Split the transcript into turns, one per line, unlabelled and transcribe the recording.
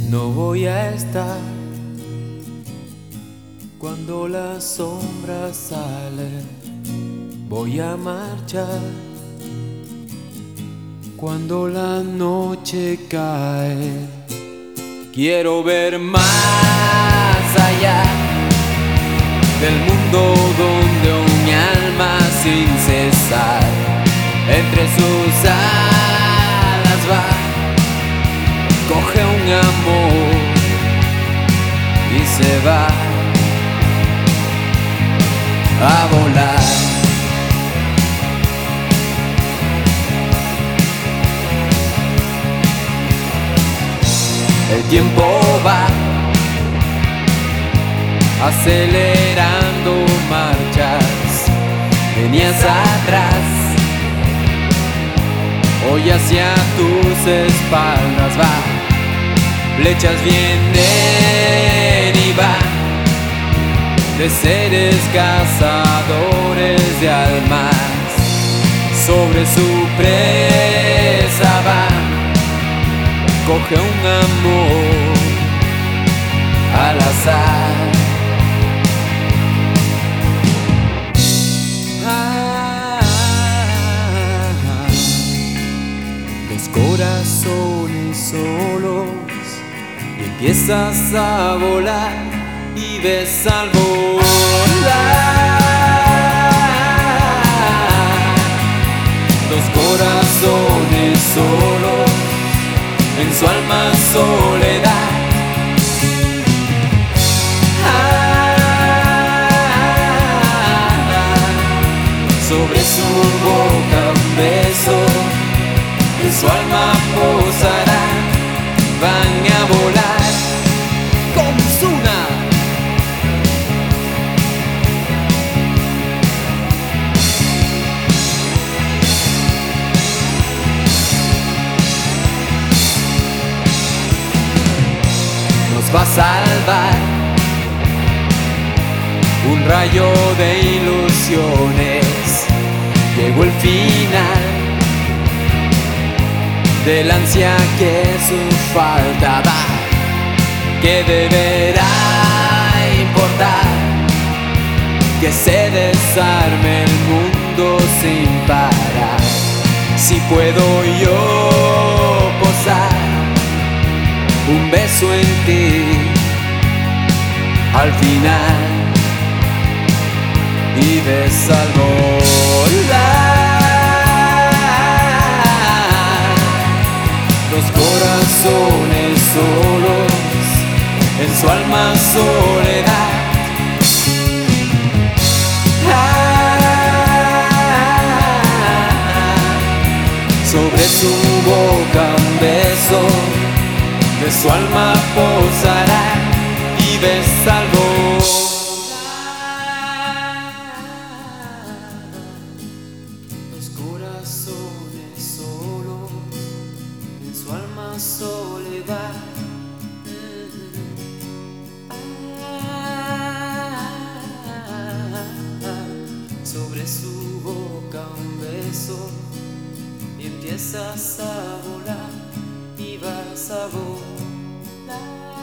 No voy a estar cuando las sombras salen. Voy a marchar cuando la noche cae. Quiero ver más allá del mundo donde mi alma sin cesar entre sus alas va. Coge un amor y se va a volar. El tiempo va acelerando marchas, venías atrás, hoy hacia tus espaldas va. Flechas vienen y van de seres cazadores de almas, sobre su presa va. Coge un amor al azar. Los corazones solos y empiezas a volar y ves al volar. Los corazones solos en su alma soledad. Sobre su boca un beso, en su alma posará. Van a volar como Zuna. Nos va a salvar un rayo de ilusiones. Llegó el final del ansia que su falta da, que deberá importar que se desarme el mundo sin parar. Si puedo yo posar un beso en ti al final y ves al volar los corazones solos en su alma soledad. Sobre su boca un beso de su alma posará y ves al volar. Los corazones solos en su alma soledad. Sobre su boca un beso y empiezas a volar y vas a volar.